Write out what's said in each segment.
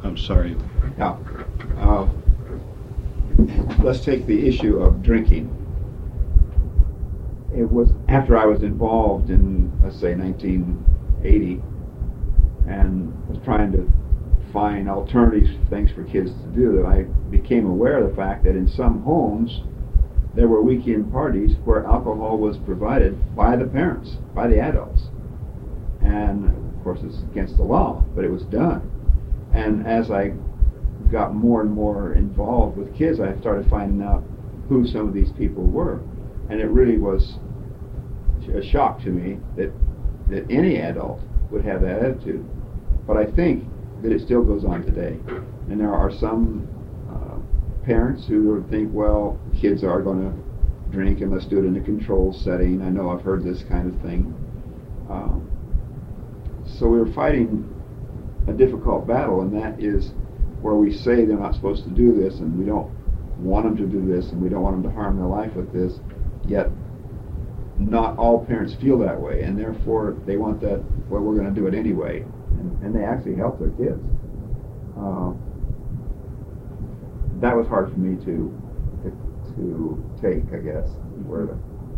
I'm sorry. Now, let's take the issue of drinking. It was after I was involved in, let's say, 1980, and was trying to find alternative things for kids to do, that I became aware of the fact that in some homes there were weekend parties where alcohol was provided by the parents, by the adults. And of course it's against the law, but it was done. And as I got more and more involved with kids, I started finding out who some of these people were. And it really was a shock to me that any adult would have that attitude. But I think that it still goes on today. And there are some parents who think, well, kids are going to drink and let's do it in a controlled setting. I know I've heard this kind of thing. So we're fighting a difficult battle, and that is where we say they're not supposed to do this, and we don't want them to do this, and we don't want them to harm their life with this, yet not all parents feel that way, and therefore they want that, well, we're going to do it anyway, and they actually help their kids. That was hard for me to take, I guess, where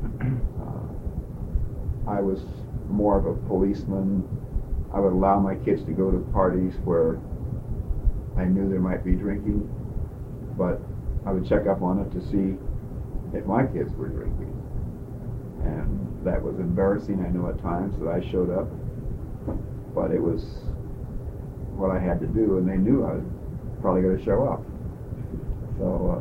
I was more of a policeman. I would allow my kids to go to parties where I knew there might be drinking, but I would check up on it to see if my kids were drinking. And that was embarrassing, I know, at times that I showed up, but it was what I had to do, and they knew I was probably going to show up. So,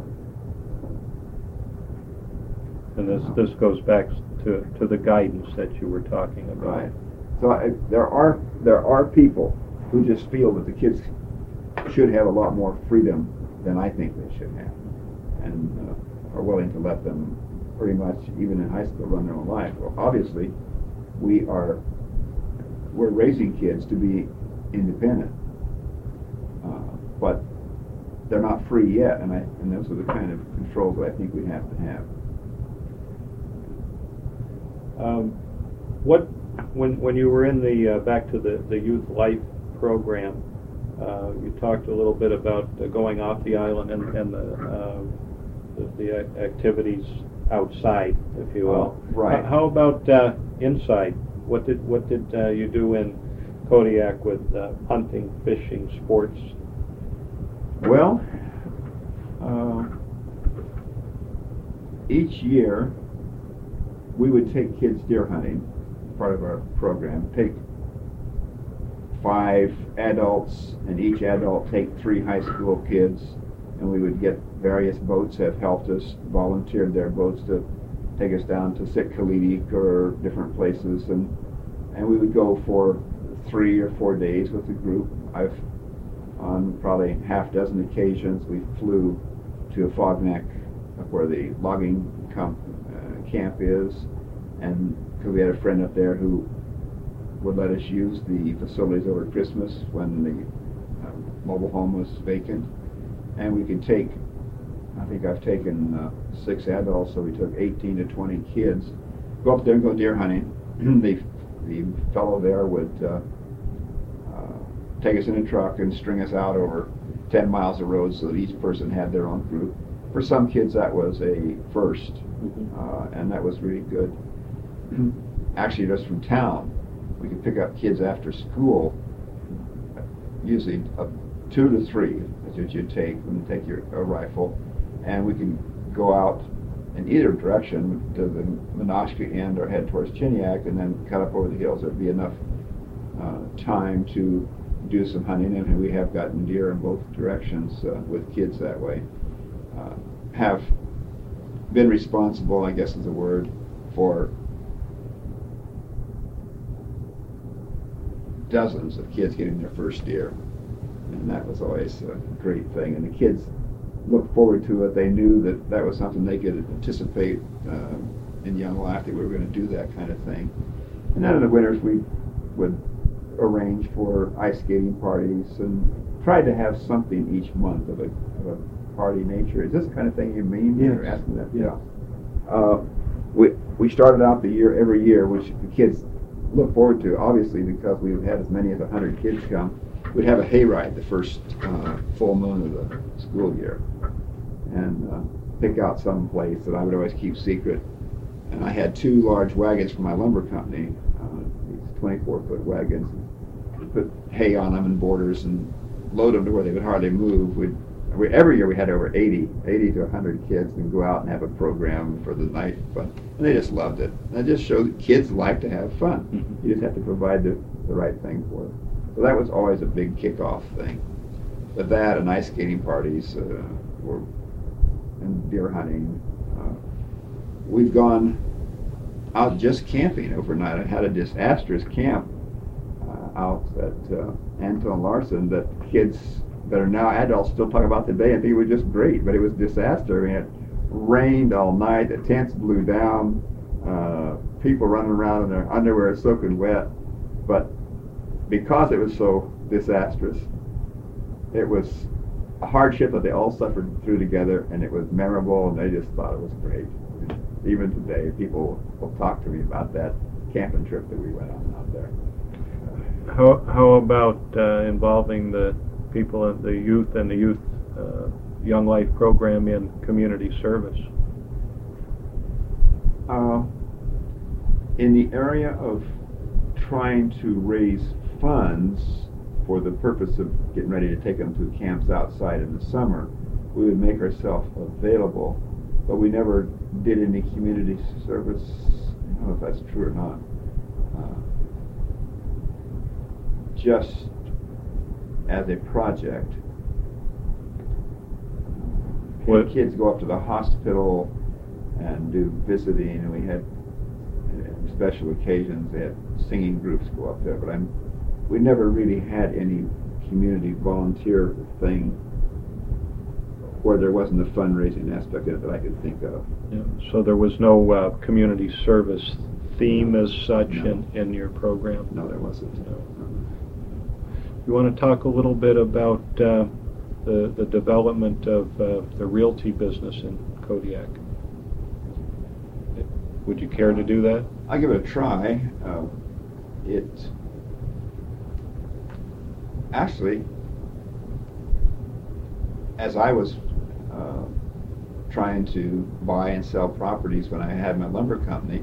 and this goes back to the guidance that you were talking about. Right. So there are people who just feel that the kids should have a lot more freedom than I think they should have, and are willing to let them pretty much, even in high school, run their own life. Well, obviously, we're raising kids to be independent, but they're not free yet, and those are the kind of controls that I think we have to have. When you were in the back to the Youth Life program, you talked a little bit about going off the island and the activities outside, if you will. Right. How about inside? What did you do in Kodiak with hunting, fishing, sports? Well, each year we would take kids deer hunting, part of our program. Take 5 adults, and each adult take 3 high school kids, and we would get various boats have helped us, volunteered their boats to take us down to Sitkalidi or different places, and we would go for 3 or 4 days with the group. On probably half dozen occasions, we flew to Fogneck, where the logging camp is, and because we had a friend up there who would let us use the facilities over Christmas when the mobile home was vacant, and we could take, I think I've taken 6 adults, so we took 18 to 20 kids, go up there and go deer hunting. The fellow there would take us in a truck and string us out over 10 miles of road so that each person had their own group. For some kids that was a first, and that was really good. Actually, just from town, we could pick up kids after school, usually 2 to 3 that you'd take when you take a rifle, and we can go out in either direction to the Menasha end or head towards Chiniak and then cut up over the hills. There'd be enough time to do some hunting, and we have gotten deer in both directions with kids that way. Have been responsible, I guess is the word, for dozens of kids getting their first deer, and that was always a great thing, and the kids looked forward to it. They knew that was something they could anticipate in young life, that we were going to do that kind of thing. And then in the winters we would arrange for ice skating parties and tried to have something each month of a party nature. Is this the kind of thing you mean? Yes. You're asking that? Yeah. We started out the year every year, which the kids look forward to, obviously, because we've had as many as 100 kids come. we'd have a hayride the first full moon of the school year, and pick out some place that I would always keep secret. And I had two large wagons from my lumber company, these 24-foot wagons. We'd put hay on them and borders and load them to where they would hardly move. Every year we had over 80 to 100 kids, and go out and have a program for the night fun. And they just loved it. And it just showed that kids like to have fun. Mm-hmm. You just have to provide the right thing for them. So that was always a big kickoff thing. But that and ice skating parties and deer hunting. We've gone out just camping overnight. I had a disastrous camp out at Anton Larson that kids that are now adults still talk about today and think it was just great, but it was disaster. I mean, it rained all night, the tents blew down, people running around in their underwear soaking wet, but because it was so disastrous, it was a hardship that they all suffered through together, and it was memorable, and they just thought it was great. Even today, people will talk to me about that camping trip that we went on out there. How about involving the people, the youth and the youth Young Life program in community service? In the area of trying to raise funds for the purpose of getting ready to take them to camps outside in the summer, we would make ourselves available, but we never did any community service. I don't know if that's true or not. Just as a project. What? Kids go up to the hospital and do visiting, and we had special occasions. They had singing groups go up there, but we never really had any community volunteer thing where there wasn't a fundraising aspect of it that I could think of. Yeah. So there was no community service theme as such No. in your program? No, there wasn't. No. You want to talk a little bit about the development of the realty business in Kodiak? Would you care to do that? I'll give it a try. It actually, as I was trying to buy and sell properties when I had my lumber company,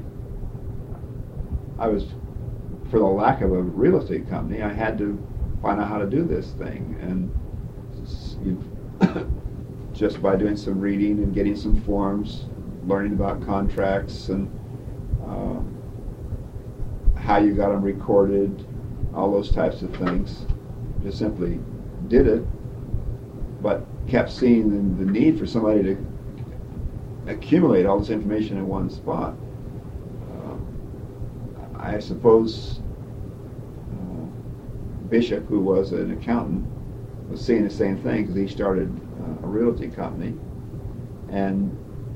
I was, for the lack of a real estate company, I had to find out how to do this thing, and just by doing some reading and getting some forms, learning about contracts and how you got them recorded, all those types of things. Just simply did it, but kept seeing the need for somebody to accumulate all this information in one spot. I suppose Bishop, who was an accountant, was seeing the same thing because he started a realty company, and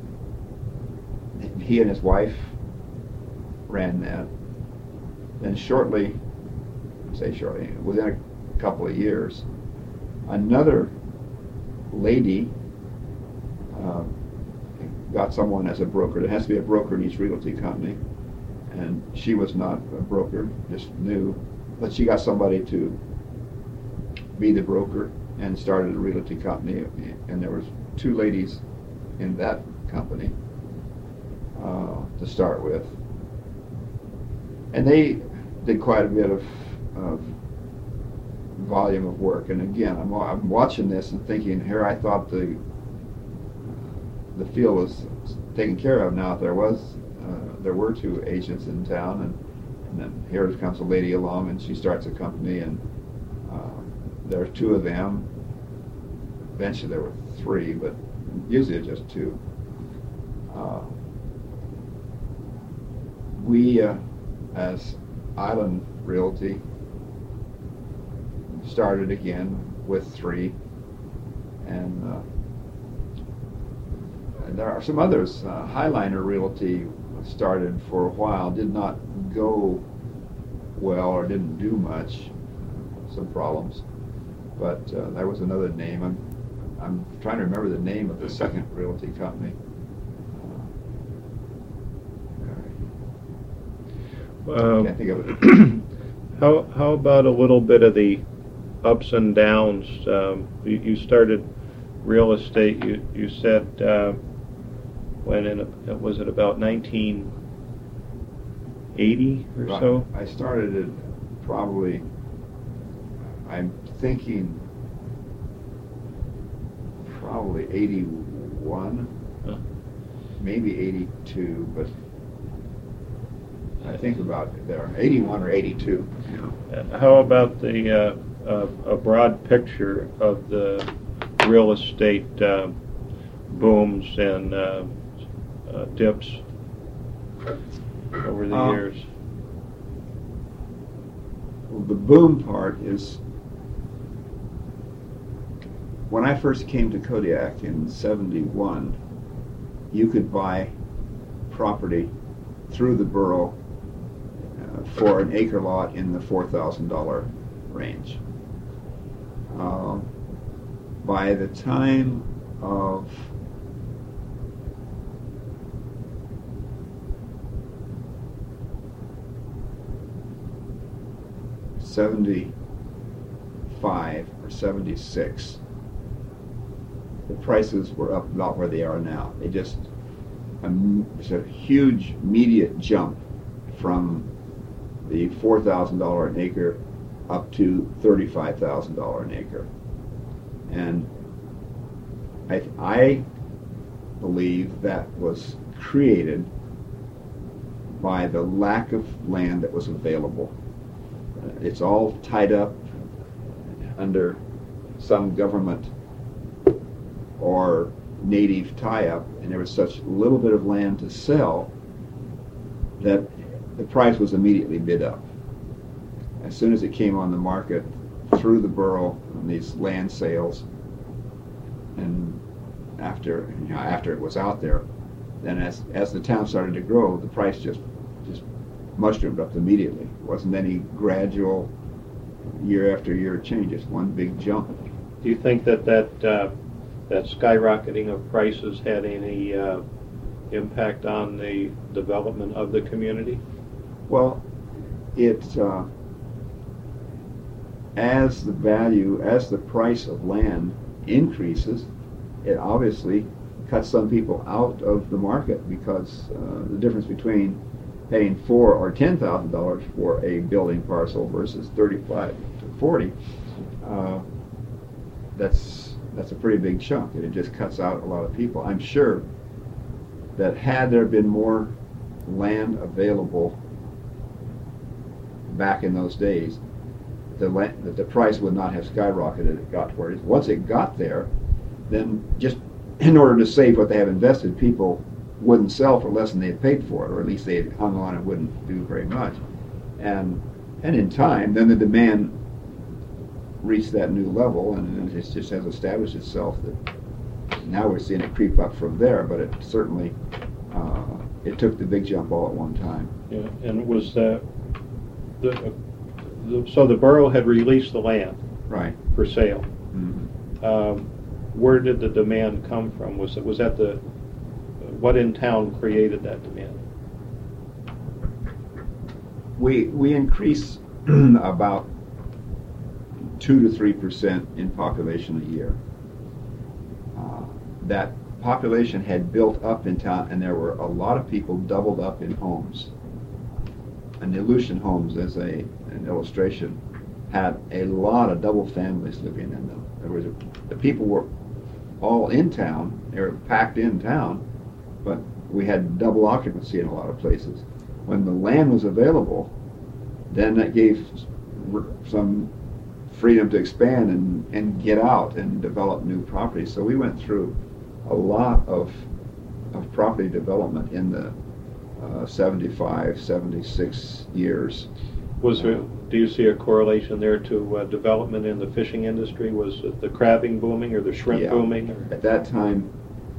he and his wife ran that. Then within a couple of years, another lady got someone as a broker. There has to be a broker in each realty company, and she was not a broker, just new, but she got somebody to be the broker and started a realty company, and there was two ladies in that company to start with, and they did quite a bit of volume of work. And again, I'm watching this and thinking, here I thought the field was taken care of. Now there were two agents in town, and then here comes a lady along and she starts a company, and there are two of them. Eventually there were three, but usually it's just two. We, as Island Realty, started again with three, and there are some others. Highliner Realty started for a while, did not go well or didn't do much, some problems, but there was another name. I'm trying to remember the name of the second realty company. I can't think of it. How about a little bit of the ups and downs. You started real estate. You said was it about 1980 or so? I started it probably. I'm thinking probably 81, maybe 82, but I think about it there, 81 or 82. How about the a broad picture of the real estate booms and dips over the years? Well, the boom part is when I first came to Kodiak in '71, you could buy property through the borough for an acre lot in the $4,000 range. By the time of '75 or '76, the prices were up about where they are now. It's a huge immediate jump from the $4,000 an acre up to $35,000 an acre. And I believe that was created by the lack of land that was available. It's all tied up under some government or native tie-up, and there was such little bit of land to sell that the price was immediately bid up. As soon as it came on the market through the borough on these land sales, and after it was out there, then as the town started to grow, the price just mushroomed up immediately. It wasn't any gradual year after year change, just one big jump. Do you think that skyrocketing of prices had any impact on the development of the community? Well, as the price of land increases, it obviously cuts some people out of the market, because the difference between paying $4,000 or $10,000 for a building parcel versus 35 to 40, that's a pretty big chunk, and it just cuts out a lot of people. I'm sure that had there been more land available back in those days, the price would not have skyrocketed. It got where it is. Once it got there, then just in order to save what they have invested, people wouldn't sell for less than they had paid for it, or at least they had hung on and wouldn't do very much. And in time, then the demand reached that new level, and it just has established itself that now we're seeing it creep up from there. But it certainly it took the big jump all at one time. Yeah, and was so the borough had released the land, right, for sale. Mm-hmm. Where did the demand come from? Was that what in town created that demand? We increase about 2 to 3% in population a year. That population had built up in town, and there were a lot of people doubled up in homes. And the Aleutian homes, as an illustration, had a lot of double families living in them. The people were all in town; they were packed in town, but we had double occupancy in a lot of places. When the land was available, then that gave some freedom to expand and get out and develop new property. So we went through a lot of property development in the 75, 76 years. Do you see a correlation there to development in the fishing industry? Was it the crabbing booming or the shrimp booming? Or? At that time,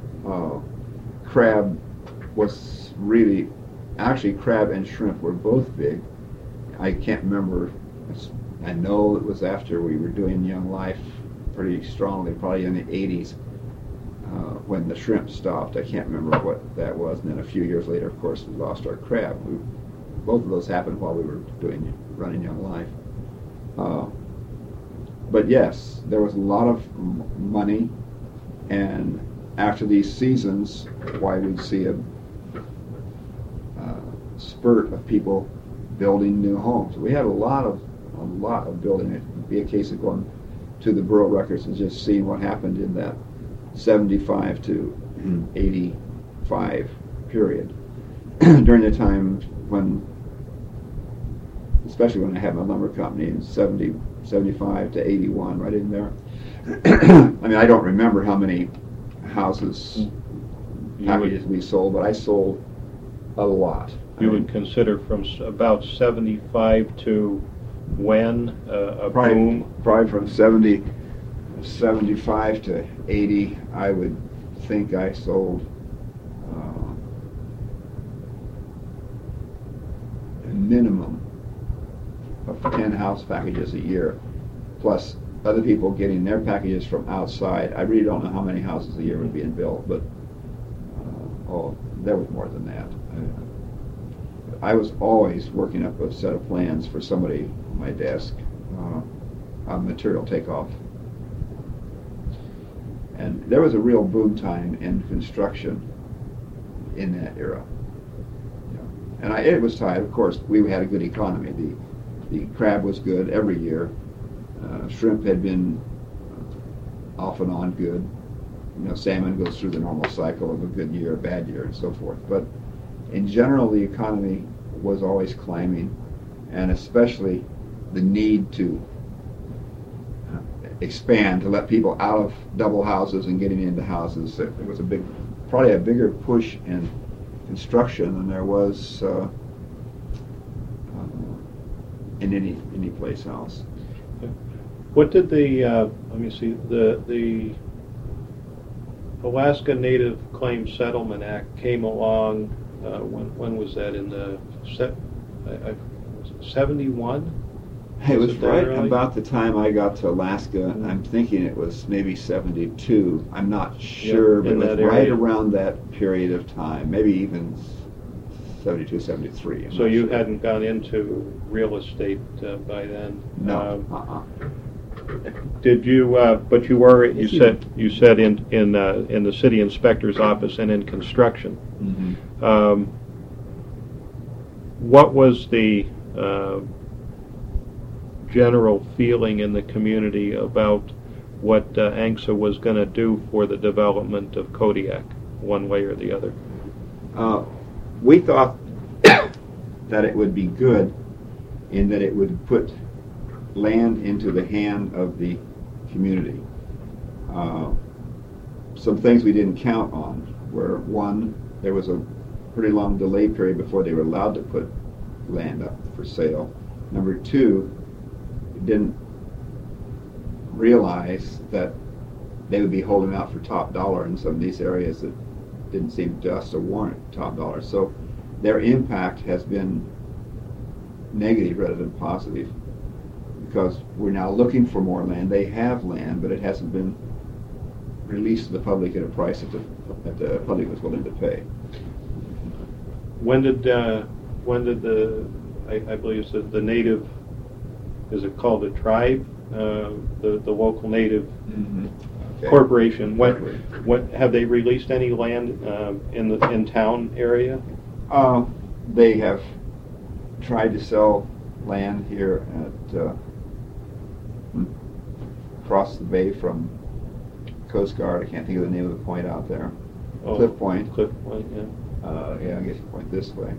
crab was really, actually crab and shrimp were both big. I can't remember. I know it was after we were doing Young Life pretty strongly, probably in the 80s, when the shrimp stopped. I can't remember what that was. And then a few years later, of course, we lost our crab. Both of those happened while we were running Young Life. But yes, there was a lot of money, and after these seasons, why we'd see a spurt of people building new homes. We had a lot of building. It'd be a case of going to the borough records and just seeing what happened in that 75 to 85 period during the time when, especially when I had my lumber company in 75 to 81, right in there. I mean, I don't remember how many houses, packages we sold, but I sold a lot. You would consider from about 75 to when a boom? Probably from 75 to 80, I would think I sold a minimum of 10 house packages a year, plus other people getting their packages from outside. I really don't know how many houses a year were being built, but there was more than that. I was always working up a set of plans for somebody on my desk on material takeoff. And there was a real boom time in construction in that era. And it was tied, of course, we had a good economy. The crab was good every year. Shrimp had been off and on good. Salmon goes through the normal cycle of a good year, a bad year, and so forth. But in general, the economy was always climbing, and especially the need to expand, to let people out of double houses and getting into houses. There was probably a bigger push in construction than there was in any place else. What did the Alaska Native Claims Settlement Act came along? When was that? In the 71? It was right about the time I got to Alaska. I'm thinking it was maybe 72. I'm not sure, but it was right around that period of time, maybe even 72, 73. So you hadn't gone into real estate by then? No. Did you? But you were. You said in the city inspector's office and in construction. Mm-hmm. What was the general feeling in the community about what ANCSA was going to do for the development of Kodiak, one way or the other? We thought that it would be good in that it would put land into the hand of the community. Some things we didn't count on were, one, there was a pretty long delay period before they were allowed to put land up for sale. Number two, we didn't realize that they would be holding out for top dollar in some of these areas that didn't seem to us to warrant top dollar. So their impact has been negative rather than positive, because we're now looking for more land. They have land, but it hasn't been released to the public at a price that the public was willing to pay. When did the I believe it's the native, is it called a tribe? The local native corporation. What have they released any land in town area? They have tried to sell land here at across the bay from Coast Guard. I can't think of the name of the point out there. Cliff Point. Cliff Point, yeah. Yeah, I guess you point this way.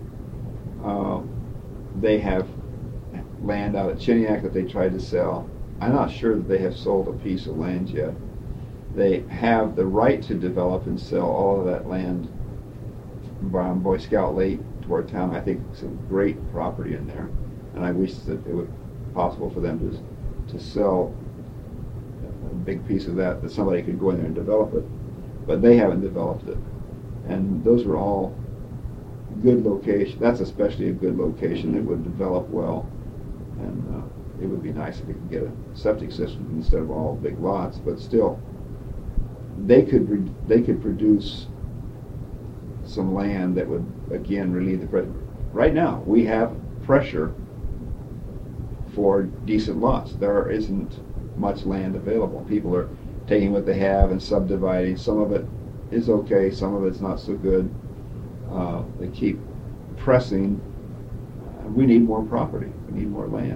They have land out at Chiniak that they tried to sell. I'm not sure that they have sold a piece of land yet. They have the right to develop and sell all of that land on Boy Scout Lake toward town. I think some great property in there, and I wish that it would be possible for them to sell a big piece of that somebody could go in there and develop it. But they haven't developed it, and those are all good locations. That's especially a good location that would develop well, and it would be nice if we could get a septic system instead of all big lots. But still, they could produce some land that would again relieve the pressure. Right now, we have pressure for decent lots. There isn't much land available. People are taking what they have and subdividing. Some of it is okay, some of it's not so good. They keep pressing. We need more property. We need more land.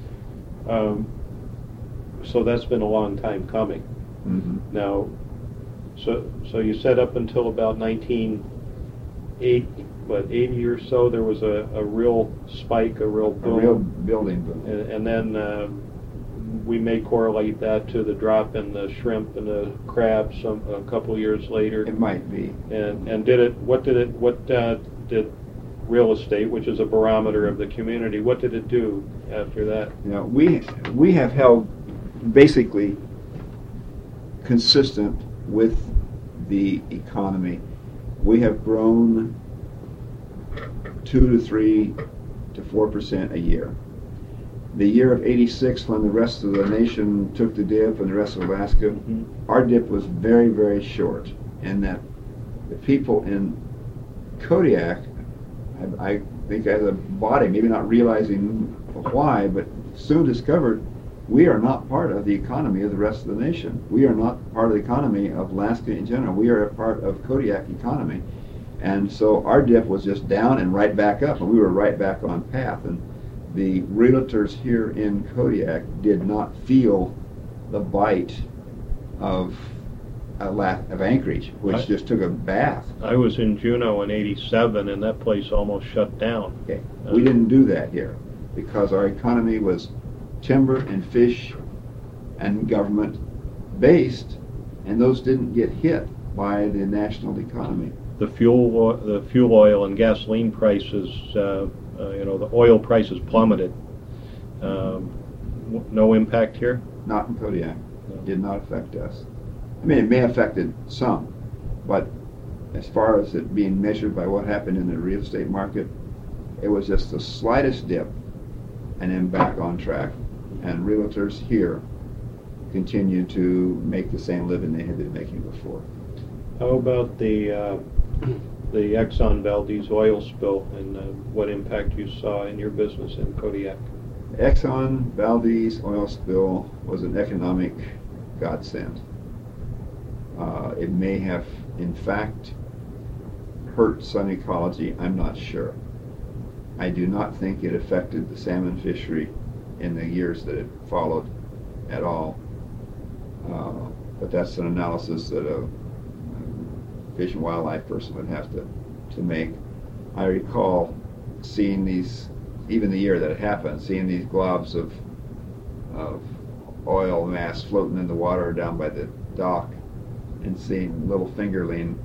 So that's been a long time coming. Mm-hmm. Now, so you said up until about 1980 or so, there was a real spike, a real boom. A real building boom. And then we may correlate that to the drop in the shrimp and the crabs a couple years later. It might be. And what did real estate, which is a barometer of the community, what did it do after that? You know, we have held basically consistent with the economy. We have grown 2 to 3 to 4% a year. The year of '86, when the rest of the nation took the dip and the rest of Alaska, Mm-hmm. our dip was very, very short. And that the people in Kodiak, I think as a body, maybe not realizing why, but soon discovered we are not part of the economy of the rest of the nation. We are not part of the economy of Alaska in general. We are a part of Kodiak economy. And so our dip was just down and right back up, and we were right back on path. And the realtors here in Kodiak did not feel the bite of Anchorage, which just took a bath. I was in Juneau in '87, and that place almost shut down. Okay. We didn't do that here because our economy was timber and fish and government based, and those didn't get hit by the national economy. The fuel oil and gasoline prices, the oil prices plummeted. No impact here? Not in Kodiak. No. It did not affect us. I mean, it may have affected some, but as far as it being measured by what happened in the real estate market, it was just the slightest dip and then back on track. And realtors here continue to make the same living they had been making before. How about the Exxon Valdez oil spill and what impact you saw in your business in Kodiak? Exxon Valdez oil spill was an economic godsend. It may have, in fact, hurt some ecology. I'm not sure. I do not think it affected the salmon fishery in the years that it followed at all. But that's an analysis that a fish and wildlife person would have to make. I recall seeing these, even the year that it happened, seeing these globs of oil mass floating in the water down by the dock, and seeing little fingerling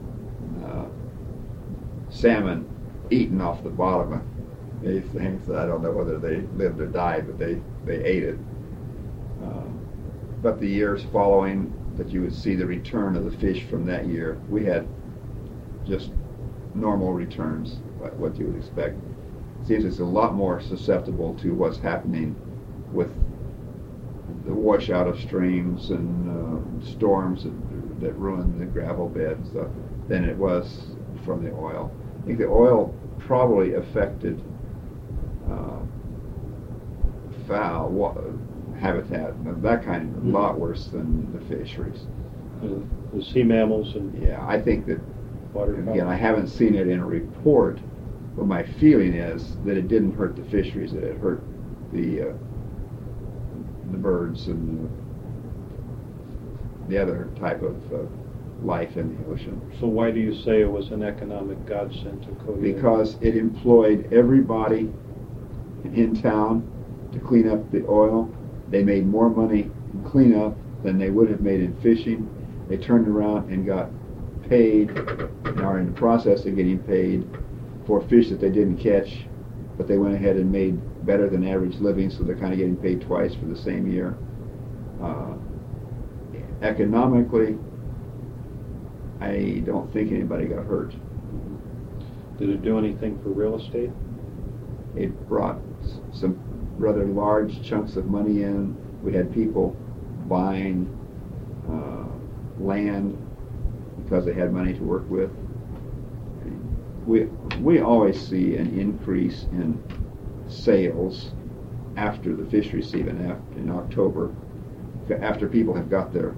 salmon eaten off the bottom of these things. I don't know whether they lived or died, but they ate it. But the years following that you would see the return of the fish from that year, we had just normal returns, what you would expect. It seems it's a lot more susceptible to what's happening with the washout of streams and storms that ruin the gravel bed and stuff than it was from the oil. I think the oil probably affected fowl habitat, that kind of, a lot worse than the fisheries. The sea mammals and Yeah, I think that, waterfowl. again, I haven't seen it in a report, but my feeling is that it didn't hurt the fisheries, that it hurt the birds and the other type of life in the ocean. So why do you say it was an economic godsend to Kodiak? Because it employed everybody in town to clean up the oil. They made more money in cleanup than they would have made in fishing. They turned around and got paid, and are in the process of getting paid for fish that they didn't catch, but they went ahead and made better than average living, so they're kind of getting paid twice for the same year. Economically, I don't think anybody got hurt. Did it do anything for real estate? It brought some rather large chunks of money in. We had people buying land because they had money to work with. We always see an increase in sales after the fishery season in October. after people have got their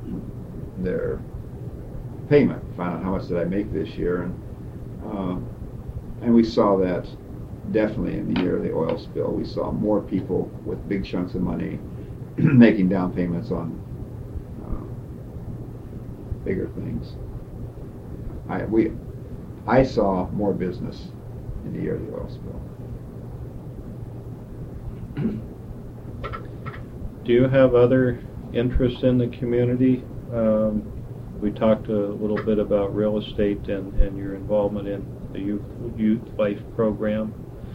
payment, find out how much did I make this year, and we saw that definitely in the year of the oil spill. We saw more people with big chunks of money making down payments on bigger things. I saw more business in the year of the oil spill. Do you have other interests in the community? We talked a little bit about real estate and your involvement in the youth life program.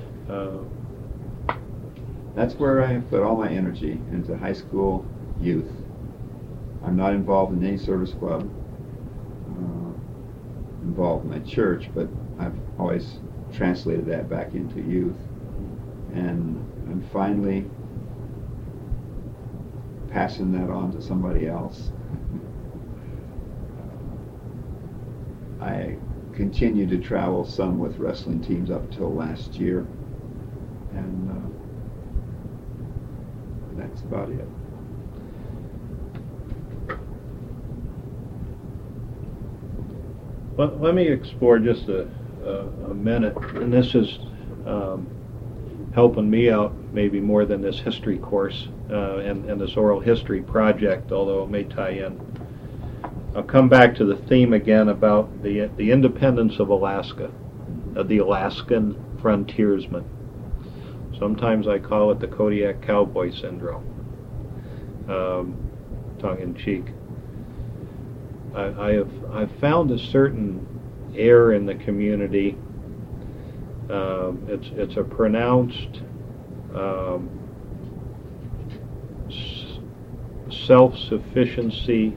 That's where I put all my energy, into high school youth. I'm not involved in any service club, involved in my church, but I've always translated that back into youth. And I'm finally passing that on to somebody else. I continued to travel some with wrestling teams up till last year, and that's about it. Let me explore just a minute, and this is helping me out maybe more than this history course and this oral history project, although it may tie in. I'll come back to the theme again about the independence of Alaska, the Alaskan frontiersman. Sometimes I call it the Kodiak Cowboy Syndrome, tongue-in-cheek. I've found a certain air in the community. It's a pronounced self-sufficiency.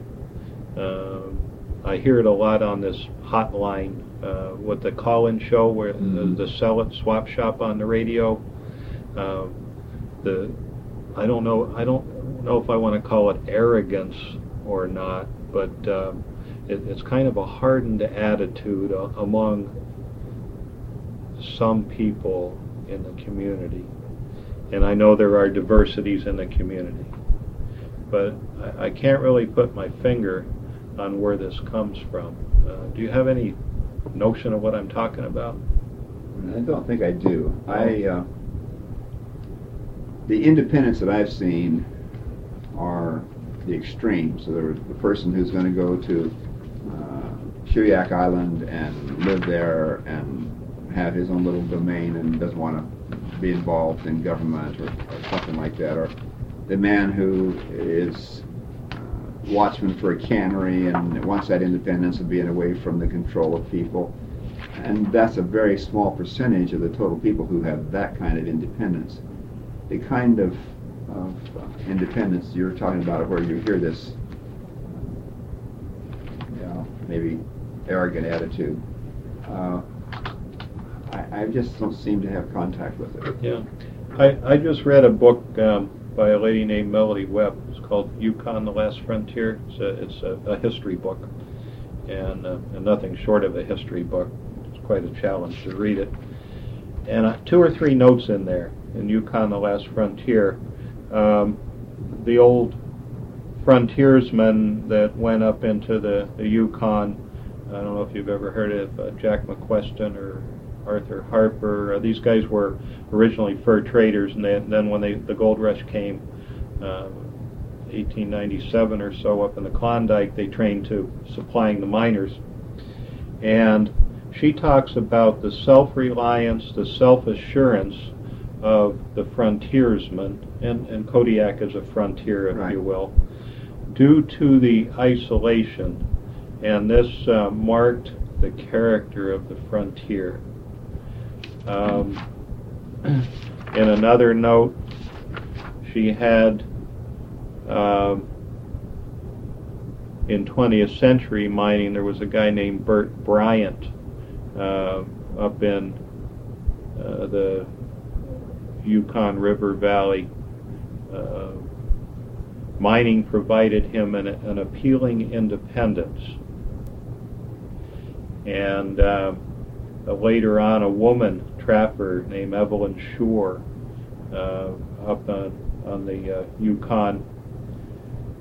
I hear it a lot on this hotline with the call-in show, where the sell it swap shop on the radio. I don't know if I want to call it arrogance or not, but it's kind of a hardened attitude among some people in the community. And I know there are diversities in the community, but I can't really put my finger on where this comes from. Do you have any notion of what I'm talking about? I don't think I do. The independents that I've seen are the extremes. So there's the person who's going to go to Shiriak Island and live there and have his own little domain and doesn't want to be involved in government or something like that, or the man who is watchman for a cannery and wants that independence of being away from the control of people. And that's a very small percentage of the total people who have that kind of independence. The kind of independence you're talking about, where you hear this maybe arrogant attitude, I just don't seem to have contact with it. Yeah. I just read a book by a lady named Melody Webb. It's called Yukon, the Last Frontier. It's a history book, and nothing short of a history book. It's quite a challenge to read it. And 2 or 3 notes in there, in Yukon, the Last Frontier. The old frontiersmen that went up into the Yukon, I don't know if you've ever heard of Jack McQuestion or Arthur Harper. These guys were originally fur traders, and then when the gold rush came, 1897 or so, up in the Klondike, they trained to supplying the miners. And she talks about the self-reliance, the self-assurance of the frontiersman, and Kodiak is a frontier, if you will, due to the isolation. And this marked the character of the frontier. In another note, she had, in 20th century mining, there was a guy named Bert Bryant up in the Yukon River Valley. Mining provided him an appealing independence. And later on, a woman trapper named Evelyn Shore up on the Yukon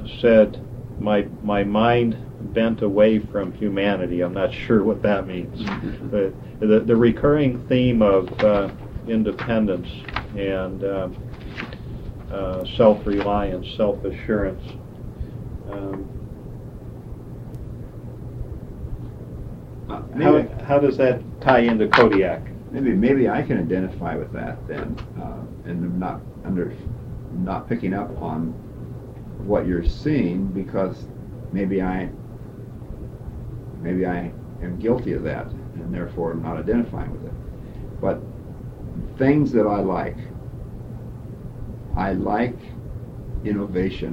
said, my mind bent away from humanity. I'm not sure what that means. But the recurring theme of independence and self-reliance, self-assurance. How does that tie into Kodiak? Maybe I can identify with that then, and not picking up on what you're seeing, because maybe I am guilty of that and therefore not identifying with it. But things that I like innovation.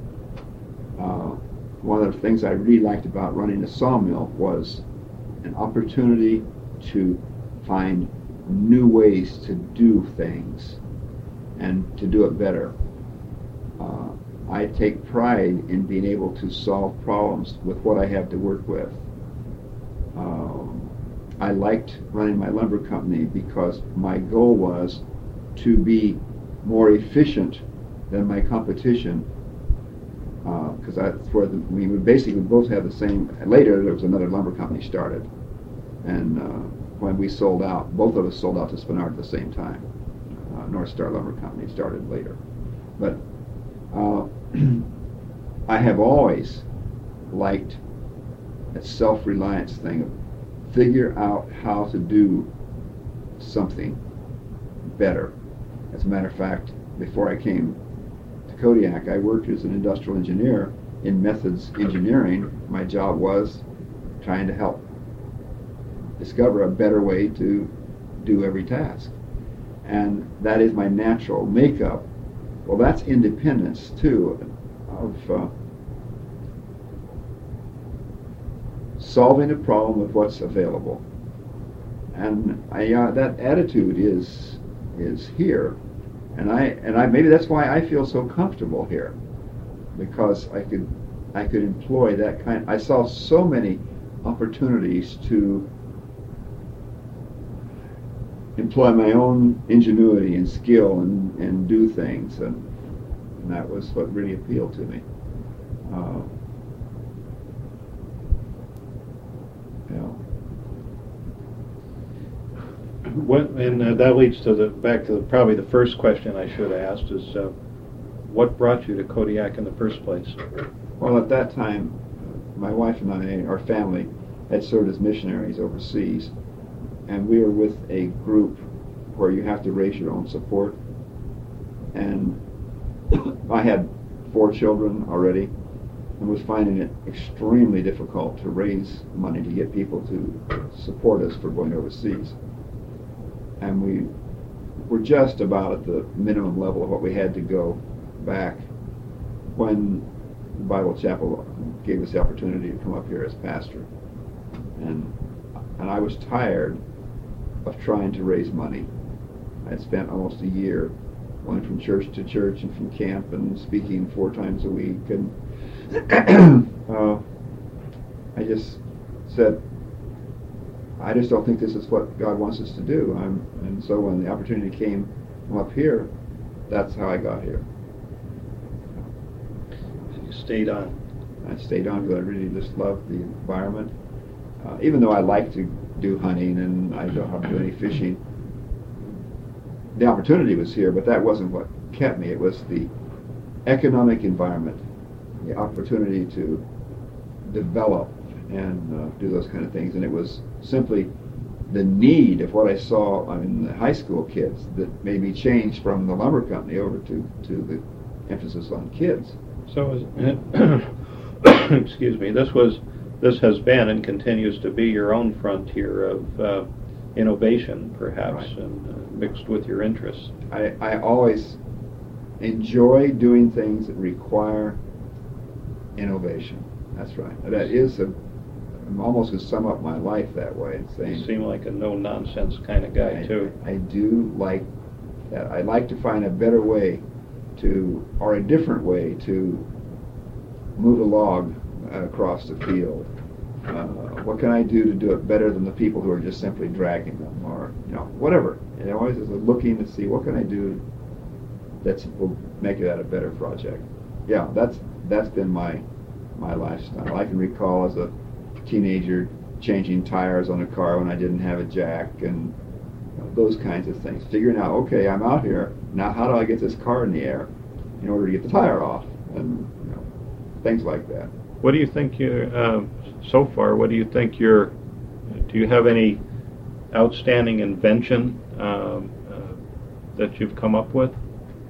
One of the things I really liked about running a sawmill was an opportunity to find new ways to do things and to do it better. I take pride in being able to solve problems with what I have to work with. I liked running my lumber company because my goal was to be more efficient than my competition, because that's where we would basically both have the same. Later there was another lumber company started, and when we sold out, both of us sold out to Spenard at the same time. North Star Lumber Company started later. But I have always liked that self-reliance thing of figure out how to do something better. As a matter of fact, before I came to Kodiak, I worked as an industrial engineer in methods engineering. My job was trying to help discover a better way to do every task. And that is my natural makeup. Well, that's independence too, of solving a problem with what's available. And that attitude is here, and I maybe that's why I feel so comfortable here, because I could employ that kind. I saw so many opportunities to employ my own ingenuity and skill and do things, and that was what really appealed to me. That leads to back to probably the first question I should have asked is, what brought you to Kodiak in the first place? Well, at that time, my wife and I, our family, had served as missionaries overseas, and we were with a group where you have to raise your own support. And I had 4 children already, and was finding it extremely difficult to raise money to get people to support us for going overseas. And we were just about at the minimum level of what we had to go back when the Bible Chapel gave us the opportunity to come up here as pastor. And I was tired of trying to raise money. I had spent almost a year going from church to church and from camp and speaking 4 times a week, and I just said, I just don't think this is what God wants us to do. And so when the opportunity came up here, that's how I got here. You stayed on. I stayed on because I really just loved the environment. Even though I like to do hunting and I don't have to do any fishing, the opportunity was here, but that wasn't what kept me. It was the economic environment, the opportunity to develop and do those kind of things. And it was simply the need of what I saw in the high school kids that made me change from the lumber company over to the emphasis on kids. So, excuse me, this has been and continues to be your own frontier of innovation, perhaps, right, and mixed with your interests. I always enjoy doing things that require innovation. That's right. That is I'm almost going to sum up my life that way. You seem like a no-nonsense kind of guy, too. I do like that. I like to find a better way or a different way to move a log across the field. What can I do to do it better than the people who are just simply dragging them, or whatever. And always is looking to see what can I do that will make that a better project. yeah, that's been my lifestyle. I can recall as a teenager changing tires on a car when I didn't have a jack, and those kinds of things. Figuring out, okay, I'm out here now. How do I get this car in the air in order to get the tire off, and things like that. What do you think so far? What do you think do you have any outstanding invention that you've come up with?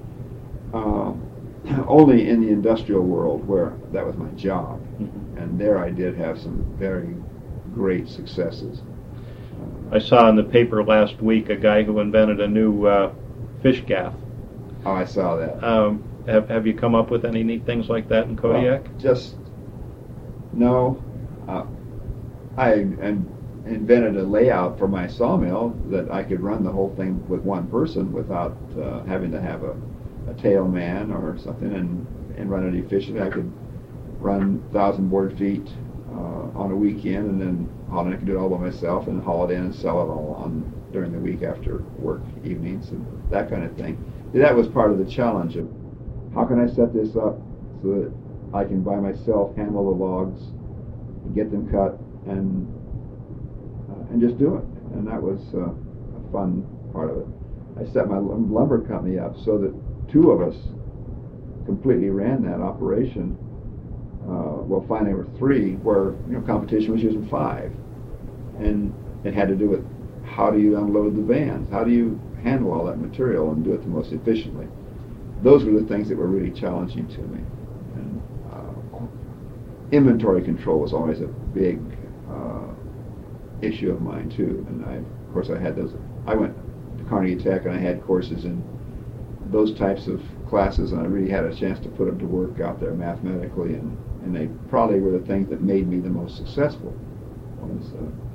Only in the industrial world, where that was my job, Mm-hmm. and there I did have some very great successes. I saw in the paper last week a guy who invented a new fish gaff. Oh, I saw that. Have you come up with any neat things like that in Kodiak? Well, no. I invented a layout for my sawmill that I could run the whole thing with one person without having to have a tail man or something, and run it efficiently. I could run 1,000 board feet on a weekend, and then I could do it all by myself and haul it in and sell it all on during the week after work evenings and that kind of thing. That was part of the challenge of how can I set this up so that I can by myself handle the logs and get them cut and just do it. And that was a fun part of it. I set my lumber company up so that two of us completely ran that operation. Well, finally there were three, where competition was using five, and it had to do with how do you unload the vans, how do you handle all that material and do it the most efficiently. Those were the things that were really challenging to me. And inventory control was always a big issue of mine too. And of course I had those. I went to Carnegie Tech and I had courses in those types of classes, and I really had a chance to put them to work out there mathematically, and they probably were the things that made me the most successful. Was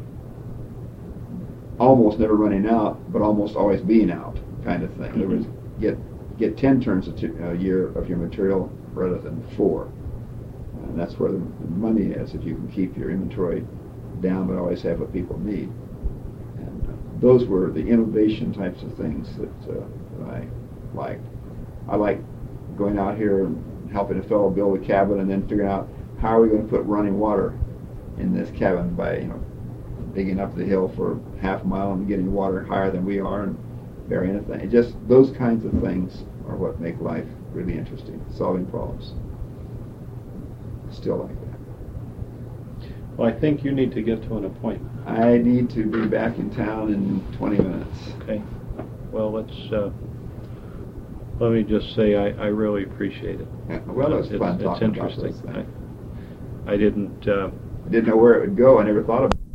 almost never running out, but almost always being out, kind of thing. There was get 10 turns a year of your material rather than 4, and that's where the money is. If you can keep your inventory down, but always have what people need, and those were the innovation types of things that I liked. I like going out here and helping a fellow build a cabin, and then figuring out how are we going to put running water in this cabin by digging up the hill for half a mile and getting water higher than we are and burying a thing. Just those kinds of things are what make life really interesting. Solving problems. Still like that. Well, I think you need to get to an appointment. I need to be back in town in 20 minutes. Okay. Well, let me just say I really appreciate it. Well, it was fun talking it's about interesting. those things. I didn't know where it would go. I never thought of it.